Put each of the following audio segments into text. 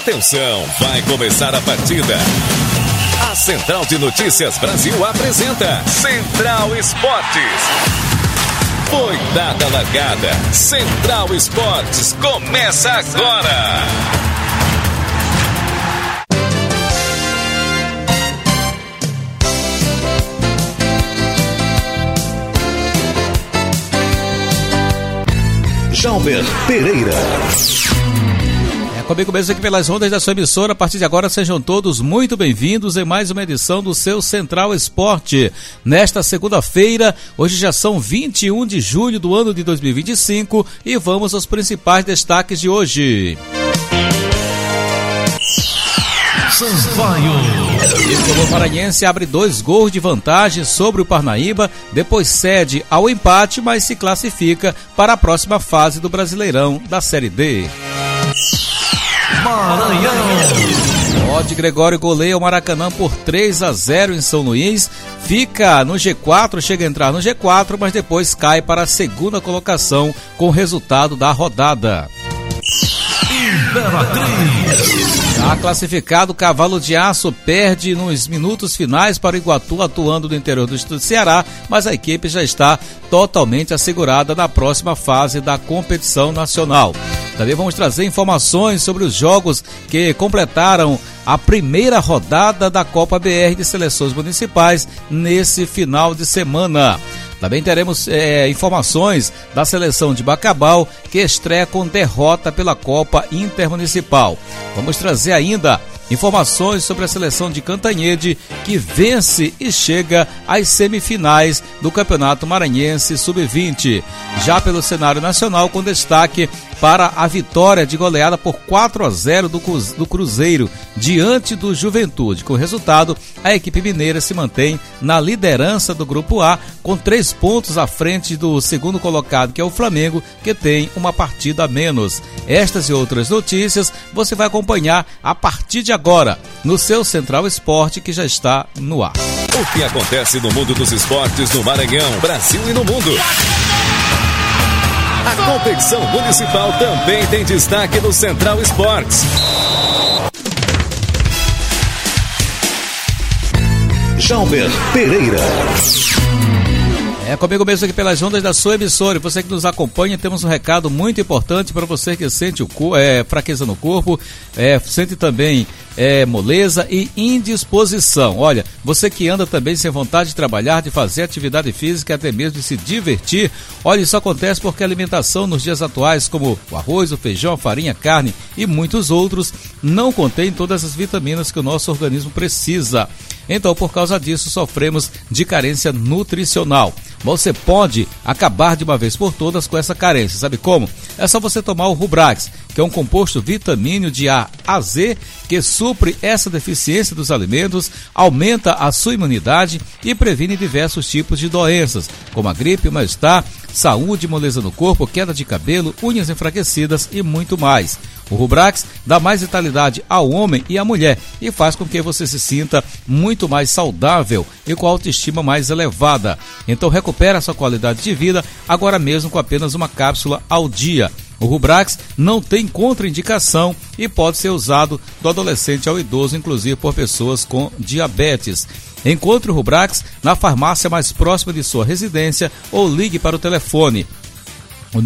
Atenção, vai começar a partida. A Central de Notícias Brasil apresenta Central Esportes. Foi dada a largada. Central Esportes começa agora. Jalber Pereira. Comigo mesmo aqui pelas ondas da sua emissora. A partir de agora, sejam todos muito bem-vindos em mais uma edição do seu Central Esporte. Nesta segunda-feira, hoje já são 21 de julho do ano de 2025 e vamos aos principais destaques de hoje. O Tricolor maranhense abre 2 gols de vantagem sobre o Parnaíba, depois cede ao empate, mas se classifica para a próxima fase do Brasileirão da Série D. Maranhão. Rod Gregório goleia o Maracanã por 3-0 em São Luís, fica no G4, chega a entrar no G4, mas depois cai para a segunda colocação com o resultado da rodada. Já classificado, Cavalo de Aço perde nos minutos finais para o Iguatu, atuando no interior do estado do Ceará, mas a equipe já está totalmente assegurada na próxima fase da competição nacional. Também vamos trazer informações sobre os jogos que completaram a primeira rodada da Copa BR de Seleções Municipais nesse final de semana. Também teremos informações da seleção de Bacabal, que estreia com derrota pela Copa Intermunicipal. Vamos trazer ainda informações sobre a seleção de Cantanhede, que vence e chega às semifinais do Campeonato Maranhense Sub-20. Já pelo cenário nacional, com destaque para a vitória de goleada por 4-0 do Cruzeiro diante do Juventude. Com o resultado, a equipe mineira se mantém na liderança do Grupo A, com 3 pontos à frente do segundo colocado, que é o Flamengo, que tem uma partida a menos. Estas e outras notícias você vai acompanhar a partir de agora no seu Central Esporte, que já está no ar. O que acontece no mundo dos esportes no Maranhão, Brasil e no mundo? A competição municipal também tem destaque no Central Esportes. Jalber Pereira. Comigo mesmo aqui pelas ondas da sua emissora. E você que nos acompanha, temos um recado muito importante para você que sente fraqueza no corpo, sente também moleza e indisposição. Olha, você que anda também sem vontade de trabalhar, de fazer atividade física, até mesmo de se divertir. Olha, isso acontece porque a alimentação nos dias atuais, como o arroz, o feijão, a farinha, a carne e muitos outros, não contém todas as vitaminas que o nosso organismo precisa. Então, por causa disso, sofremos de carência nutricional. Você pode acabar de uma vez por todas com essa carência. Sabe como? É só você tomar o Rubrax, que é um composto vitamínico de A a Z, que supre essa deficiência dos alimentos, aumenta a sua imunidade e previne diversos tipos de doenças, como a gripe, o mal-estar, saúde, moleza no corpo, queda de cabelo, unhas enfraquecidas e muito mais. O Rubrax dá mais vitalidade ao homem e à mulher e faz com que você se sinta muito mais saudável e com a autoestima mais elevada. Então recupera a sua qualidade de vida agora mesmo com apenas uma cápsula ao dia. O Rubrax não tem contraindicação e pode ser usado do adolescente ao idoso, inclusive por pessoas com diabetes. Encontre o Rubrax na farmácia mais próxima de sua residência ou ligue para o telefone o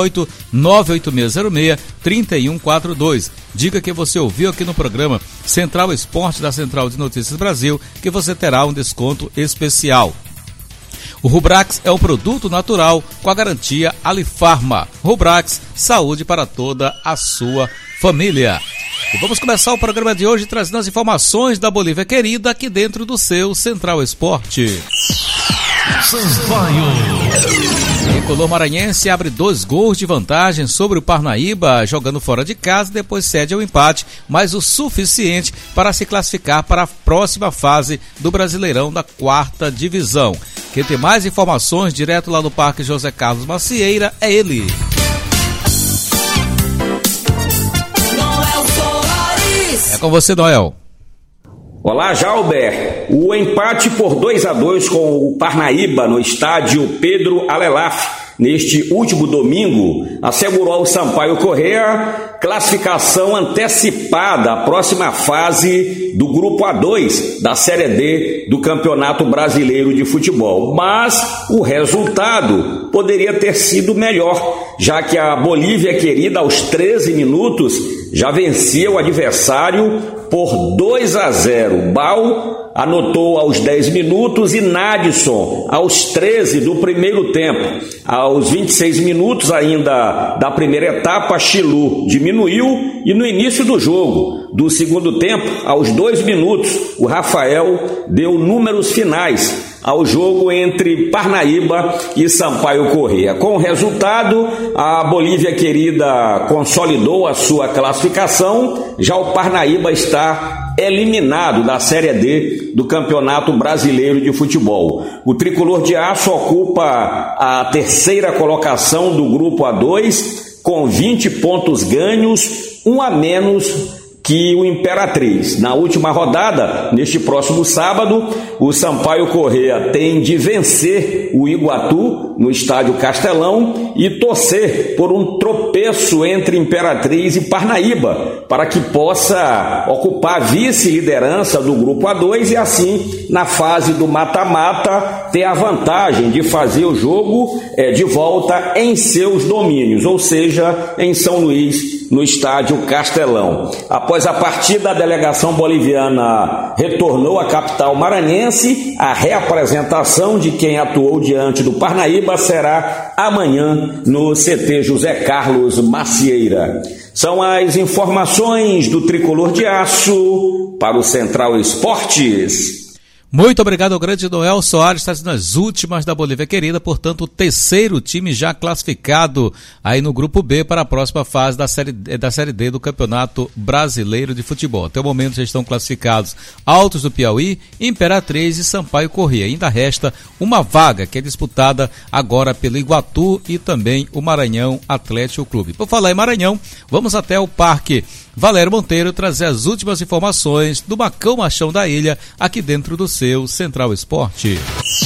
98-98606-3142. Diga que você ouviu aqui no programa Central Esporte da Central de Notícias Brasil, que você terá um desconto especial. O Rubrax é um produto natural com a garantia Alifarma. Rubrax, saúde para toda a sua família. E vamos começar o programa de hoje trazendo as informações da Bolívia querida aqui dentro do seu Central Esporte. O Tricolor maranhense abre 2 gols de vantagem sobre o Parnaíba, jogando fora de casa, depois cede ao empate, mas o suficiente para se classificar para a próxima fase do Brasileirão da 4ª divisão. Quem tem mais informações direto lá no Parque José Carlos Macieira é ele. É com você, Noel. Olá, Jalber. O empate por 2-2 com o Parnaíba no estádio Pedro Alelaf neste último domingo, assegurou ao Sampaio Corrêa classificação antecipada à próxima fase do Grupo A2 da Série D do Campeonato Brasileiro de Futebol. Mas o resultado poderia ter sido melhor, já que a Bolívia Querida, aos 13 minutos, já vencia o adversário por 2-0. Bal anotou aos 10 minutos e Nadson aos 13 do primeiro tempo. Aos 26 minutos ainda da primeira etapa, Chilu diminuiu e no início do jogo, do segundo tempo, aos 2 minutos, o Rafael deu números finais ao jogo entre Parnaíba e Sampaio Corrêa. Com o resultado, a Bolívia Querida consolidou a sua classificação, já o Parnaíba está eliminado da Série D do Campeonato Brasileiro de Futebol. O Tricolor de Aço ocupa a terceira colocação do Grupo A2, com 20 pontos ganhos, um a menos que o Imperatriz. Na última rodada, neste próximo sábado, o Sampaio Corrêa tem de vencer o Iguatu no Estádio Castelão e torcer por um tropeço entre Imperatriz e Parnaíba, para que possa ocupar a vice-liderança do Grupo A2 e assim, na fase do mata-mata, ter a vantagem de fazer o jogo de volta em seus domínios, ou seja, em São Luís, no Estádio Castelão. Após a partida, a delegação boliviana retornou à capital maranhense. A reapresentação de quem atuou diante do Parnaíba será amanhã no CT José Carlos Macieira. São as informações do Tricolor de Aço para o Central Esportes. Muito obrigado ao grande Noel Soares, está nas últimas da Bolívia Querida, portanto o terceiro time já classificado aí no Grupo B para a próxima fase da Série D do Campeonato Brasileiro de Futebol. Até o momento já estão classificados Altos do Piauí, Imperatriz e Sampaio Corrêa. Ainda resta uma vaga que é disputada agora pelo Iguatu e também o Maranhão Atlético Clube. Por falar em Maranhão, vamos até o Parque Valério Monteiro trazer as últimas informações do Macão Machão da Ilha aqui dentro do seu Central Esporte.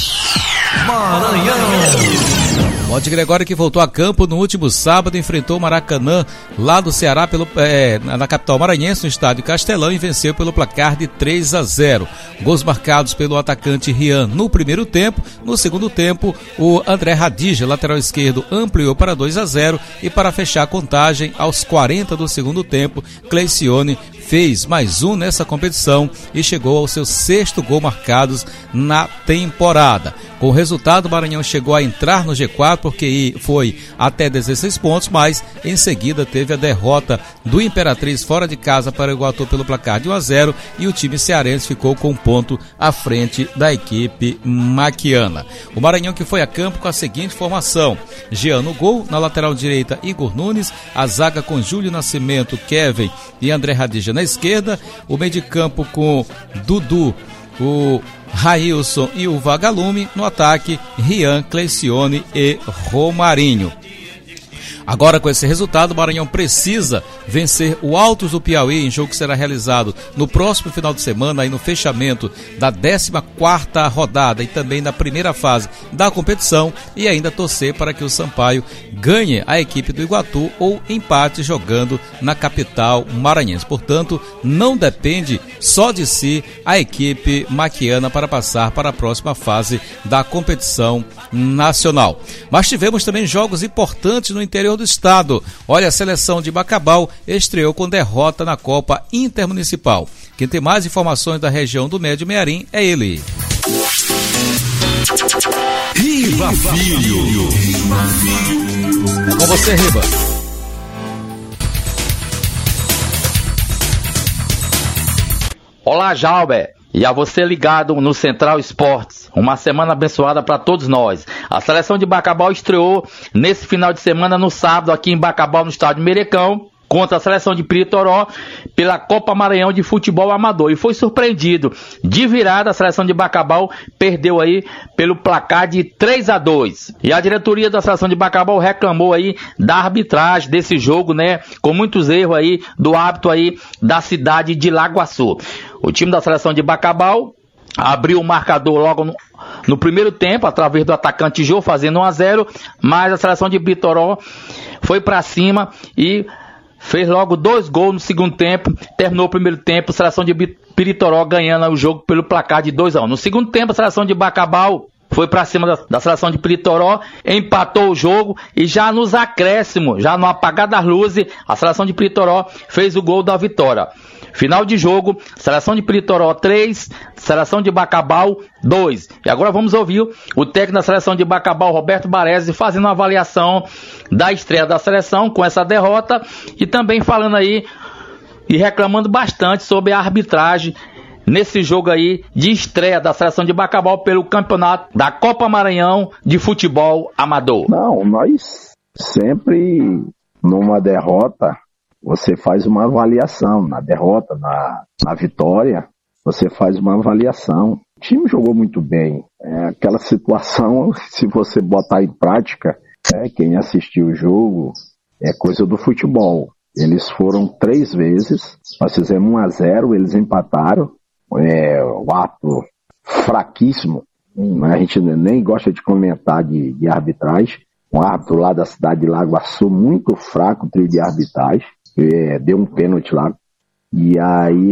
Maranhão. Monte Gregório, que voltou a campo no último sábado, enfrentou o Maracanã lá do Ceará na capital maranhense, no estádio Castelão, e venceu pelo placar de 3-0. Gols marcados pelo atacante Rian no primeiro tempo. No segundo tempo, o André Radija, lateral esquerdo, ampliou para 2-0 e para fechar a contagem aos 40 do segundo tempo, Cleicione fez mais um nessa competição e chegou ao seu 6º gol marcados na temporada. Com o resultado, o Maranhão chegou a entrar no G4 porque foi até 16 pontos, mas em seguida teve a derrota do Imperatriz fora de casa para o Iguatu pelo placar de 1-0 e o time cearense ficou com um ponto à frente da equipe maquiana. O Maranhão que foi a campo com a seguinte formação: Jean no gol, na lateral direita Igor Nunes, a zaga com Júlio Nascimento, Kevin e André Radija na esquerda, o meio de campo com Dudu, o Railson e o Vagalume, no ataque Rian, Cleicione e Romarinho. Agora, com esse resultado, o Maranhão precisa vencer o Altos do Piauí em jogo que será realizado no próximo final de semana, aí no fechamento da 14ª rodada e também na primeira fase da competição, e ainda torcer para que o Sampaio ganhe a equipe do Iguatu ou empate jogando na capital maranhense. Portanto, não depende só de si a equipe maquiana para passar para a próxima fase da competição nacional. Mas tivemos também jogos importantes no interior do estado. Olha, a seleção de Bacabal estreou com derrota na Copa Intermunicipal. Quem tem mais informações da região do Médio Mearim é ele. Riba Filho. É com você, Riba. Olá, Jalber. E a você ligado no Central Esportes, uma semana abençoada para todos nós. A seleção de Bacabal estreou nesse final de semana, no sábado, aqui em Bacabal, no estádio Merecão, contra a seleção de Piritoró, pela Copa Maranhão de Futebol Amador. E foi surpreendido. De virada, a seleção de Bacabal perdeu aí pelo placar de 3-2. E a diretoria da seleção de Bacabal reclamou aí da arbitragem desse jogo, né? Com muitos erros aí do árbitro aí da cidade de Lagoaçu. O time da seleção de Bacabal abriu o marcador logo no primeiro tempo, através do atacante Jô, fazendo 1-0, mas a seleção de Pirituoró foi para cima e fez logo 2 gols no segundo tempo. Terminou o primeiro tempo, a seleção de Pirituoró ganhando o jogo pelo placar de 2-1. No segundo tempo, a seleção de Bacabal foi para cima da seleção de Pirituoró, empatou o jogo e já nos acréscimos, já no apagar das luzes, a seleção de Pirituoró fez o gol da vitória. Final de jogo, seleção de Pirituoró 3, seleção de Bacabal 2. E agora vamos ouvir o técnico da seleção de Bacabal, Roberto Baresi, fazendo uma avaliação da estreia da seleção com essa derrota e também falando aí e reclamando bastante sobre a arbitragem nesse jogo aí de estreia da seleção de Bacabal pelo campeonato da Copa Maranhão de futebol amador. Não, nós sempre numa derrota você faz uma avaliação, na derrota, na vitória, você faz uma avaliação. O time jogou muito bem. Aquela situação, se você botar em prática, quem assistiu o jogo, é coisa do futebol. Eles foram 3 vezes, nós fizemos 1-0, eles empataram. O árbitro fraquíssimo, a gente nem gosta de comentar de arbitragem. Um árbitro lá da cidade de Lagoaçu, muito fraco o trio de arbitragem. Deu um pênalti lá, e aí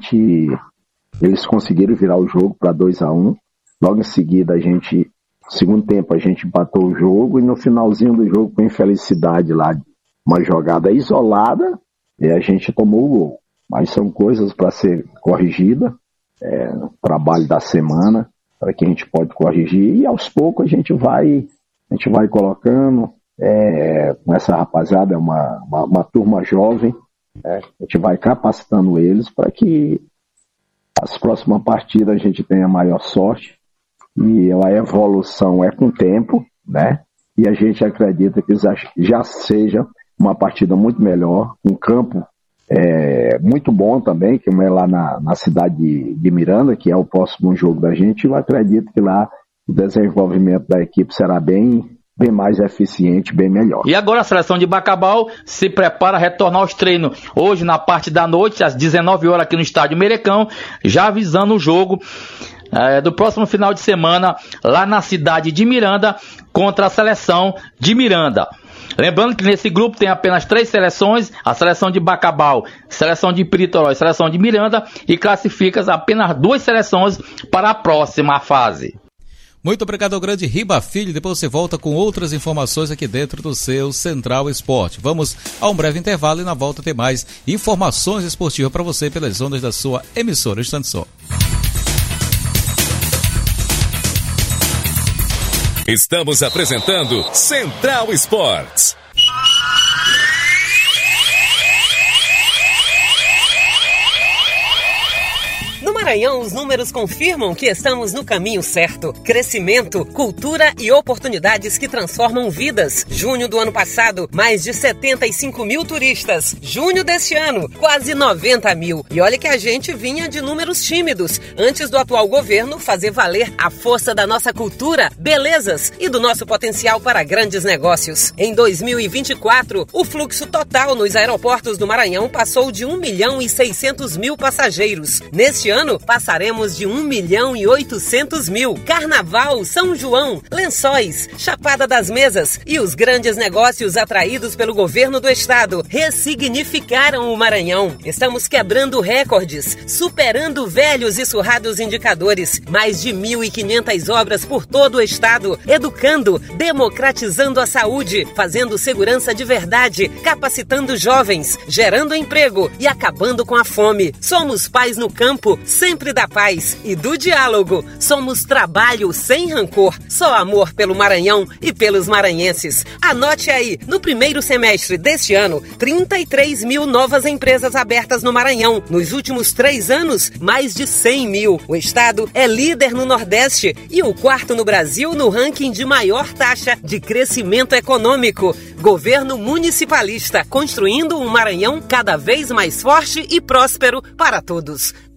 eles conseguiram virar o jogo para 2-1, logo em seguida segundo tempo a gente empatou o jogo, e no finalzinho do jogo, com infelicidade lá, uma jogada isolada, e a gente tomou o gol. Mas são coisas para ser corrigida, trabalho da semana, para que a gente pode corrigir, e aos poucos a gente vai colocando. Com essa rapaziada, é uma turma jovem, a gente vai capacitando eles para que as próximas partidas a gente tenha maior sorte, e a evolução é com o tempo, né? E a gente acredita que já seja uma partida muito melhor, um campo muito bom também, que é lá na cidade de Miranda, que é o próximo jogo da gente. Eu acredito que lá o desenvolvimento da equipe será bem mais eficiente, bem melhor. E agora a seleção de Bacabal se prepara a retornar aos treinos hoje na parte da noite, às 19 horas aqui no estádio Merecão, já avisando o jogo do próximo final de semana lá na cidade de Miranda contra a seleção de Miranda. Lembrando que nesse grupo tem apenas 3 seleções, a seleção de Bacabal, seleção de Pirituoró e seleção de Miranda, e classifica apenas 2 seleções para a próxima fase. Muito obrigado ao grande Riba Filho. Depois você volta com outras informações aqui dentro do seu Central Esporte. Vamos a um breve intervalo e na volta tem mais informações esportivas para você pelas ondas da sua emissora. Instante só. Estamos apresentando Central Esportes. No Maranhão, os números confirmam que estamos no caminho certo. Crescimento, cultura e oportunidades que transformam vidas. Junho do ano passado, mais de 75 mil turistas. Junho deste ano, quase 90 mil. E olha que a gente vinha de números tímidos, antes do atual governo fazer valer a força da nossa cultura, belezas e do nosso potencial para grandes negócios. Em 2024, o fluxo total nos aeroportos do Maranhão passou de 1.600.000 passageiros. Neste ano, passaremos de 1.800.000. Carnaval, São João, Lençóis, Chapada das Mesas e os grandes negócios atraídos pelo governo do estado ressignificaram o Maranhão. Estamos quebrando recordes, superando velhos e surrados indicadores. Mais de 1.500 obras por todo o estado, educando, democratizando a saúde, fazendo segurança de verdade, capacitando jovens, gerando emprego e acabando com a fome. Somos pais no campo, sempre da paz e do diálogo. Somos trabalho sem rancor, só amor pelo Maranhão e pelos maranhenses. Anote aí, no primeiro semestre deste ano, 33 mil novas empresas abertas no Maranhão. Nos últimos 3 anos, mais de 100 mil. O estado é líder no Nordeste e o 4º no Brasil no ranking de maior taxa de crescimento econômico. Governo municipalista, construindo um Maranhão cada vez mais forte e próspero para todos.